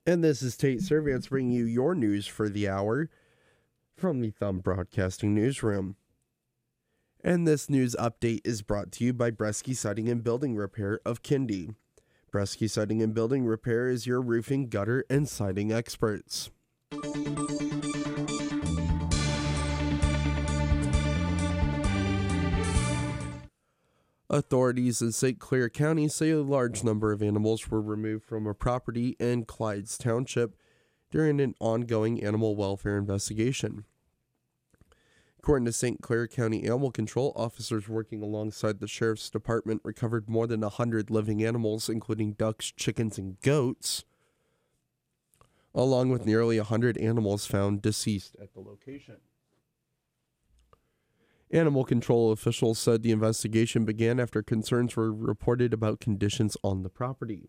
And this is Tate Servants bringing you your news for the hour from the Thumb Broadcasting Newsroom. And this news update is brought to you by Bresky Siding and Building Repair of Kindy. Bresky Siding and Building Repair is your roofing, gutter, and siding experts. Authorities in St. Clair County say a large number of animals were removed from a property in Clydes Township during an ongoing animal welfare investigation. According to St. Clair County Animal Control, officers working alongside the Sheriff's Department recovered more than 100 living animals, including ducks, chickens, and goats, along with nearly 100 animals found deceased at the location. Animal control officials said the investigation began after concerns were reported about conditions on the property.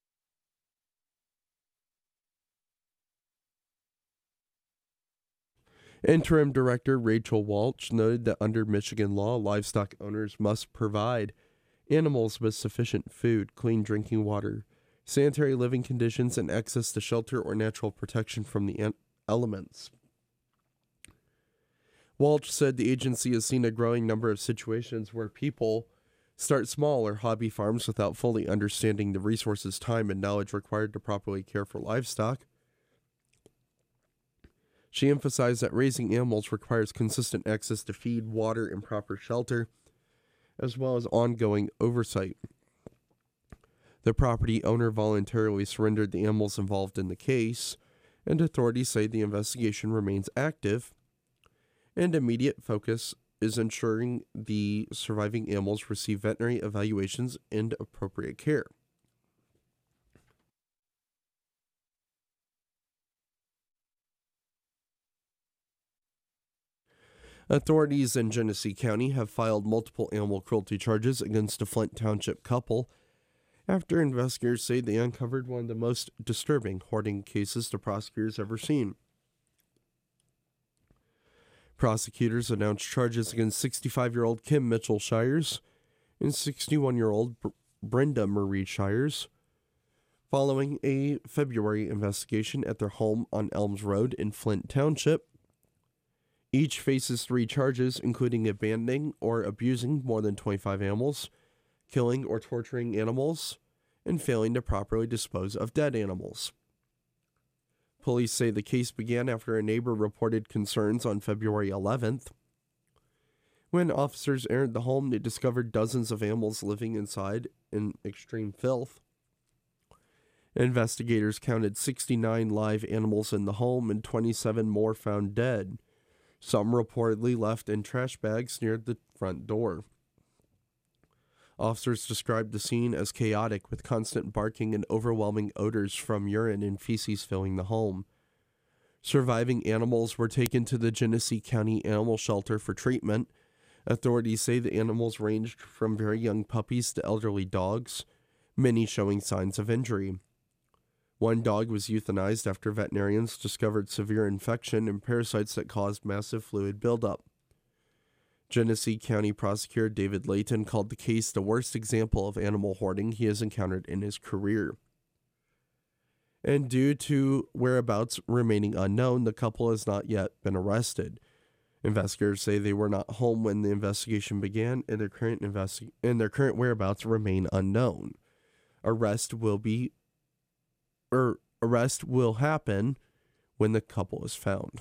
Interim Director Rachel Walsh noted that under Michigan law, livestock owners must provide animals with sufficient food, clean drinking water, sanitary living conditions, and access to shelter or natural protection from the elements. Walsh said the agency has seen a growing number of situations where people start small or hobby farms without fully understanding the resources, time, and knowledge required to properly care for livestock. She emphasized that raising animals requires consistent access to feed, water, and proper shelter, as well as ongoing oversight. The property owner voluntarily surrendered the animals involved in the case, and authorities say the investigation remains active, and immediate focus is ensuring the surviving animals receive veterinary evaluations and appropriate care. Authorities in Genesee County have filed multiple animal cruelty charges against a Flint Township couple after investigators say they uncovered one of the most disturbing hoarding cases the prosecutors ever seen. Prosecutors announced charges against 65-year-old Kim Mitchell Shires and 61-year-old Brenda Marie Shires following a February investigation at their home on Elms Road in Flint Township. Each faces 3 charges, including abandoning or abusing more than 25 animals, killing or torturing animals, and failing to properly dispose of dead animals. Police say the case began after a neighbor reported concerns on February 11th. When officers entered the home, they discovered dozens of animals living inside in extreme filth. Investigators counted 69 live animals in the home and 27 more found dead, some reportedly left in trash bags near the front door. Officers described the scene as chaotic, with constant barking and overwhelming odors from urine and feces filling the home. Surviving animals were taken to the Genesee County Animal Shelter for treatment. Authorities say the animals ranged from very young puppies to elderly dogs, many showing signs of injury. One dog was euthanized after veterinarians discovered severe infection and parasites that caused massive fluid buildup. Genesee County Prosecutor David Layton called the case the worst example of animal hoarding he has encountered in his career. And due to whereabouts remaining unknown, the couple has not yet been arrested. Investigators say they were not home when the investigation began, and their current whereabouts remain unknown. Arrest will happen when the couple is found.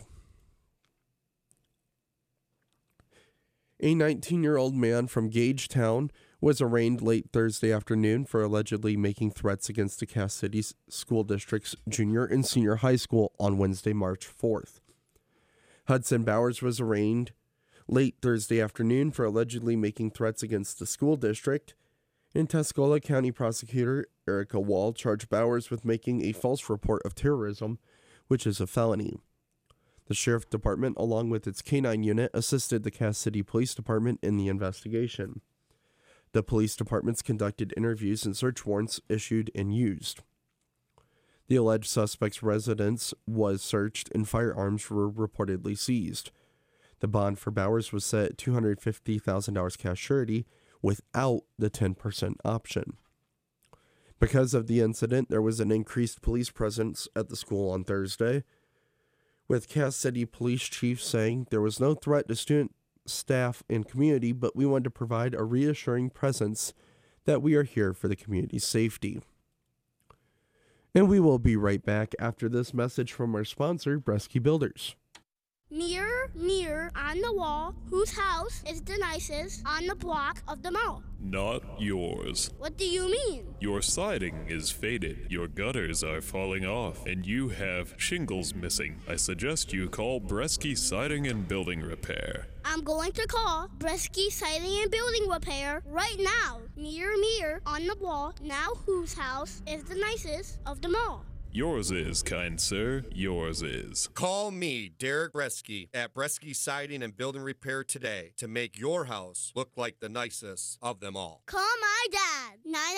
A 19-year-old man from Gagetown was arraigned late Thursday afternoon for allegedly making threats against the Cass City School District's junior and senior high school on Wednesday, March 4th. Hudson Bowers was arraigned late Thursday afternoon for allegedly making threats against the school district, and Tuscola County Prosecutor Erica Wall charged Bowers with making a false report of terrorism, which is a felony. The Sheriff's Department, along with its K-9 unit, assisted the Cass City Police Department in the investigation. The police departments conducted interviews and search warrants issued and used. The alleged suspect's residence was searched and firearms were reportedly seized. The bond for Bowers was set at $250,000 cash surety without the 10% option. Because of the incident, there was an increased police presence at the school on Thursday, with Cass City Police Chief saying there was no threat to student, staff, and community, but we wanted to provide a reassuring presence that we are here for the community's safety. And we will be right back after this message from our sponsor, Bresky Builders. Mirror on the wall, whose house is the nicest on the block of them all? Not yours. What do you mean? Your siding is faded, your gutters are falling off, and you have shingles missing. I suggest you call Bresky Siding and Building Repair. I'm going to call Bresky Siding and Building Repair right now. Mirror on the wall, now whose house is the nicest of them all? Yours is, kind sir, yours is. Call me, Derek Bresky, at Bresky Siding and Building Repair today to make your house look like the nicest of them all. Call my dad,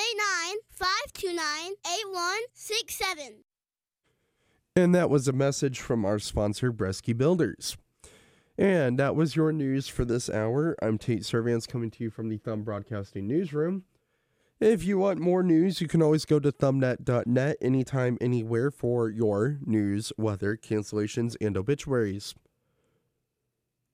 989-529-8167. And that was a message from our sponsor, Bresky Builders. And that was your news for this hour. I'm Tate Servants coming to you from the Thumb Broadcasting Newsroom. If you want more news, you can always go to thumbnet.net anytime, anywhere for your news, weather, cancellations, and obituaries.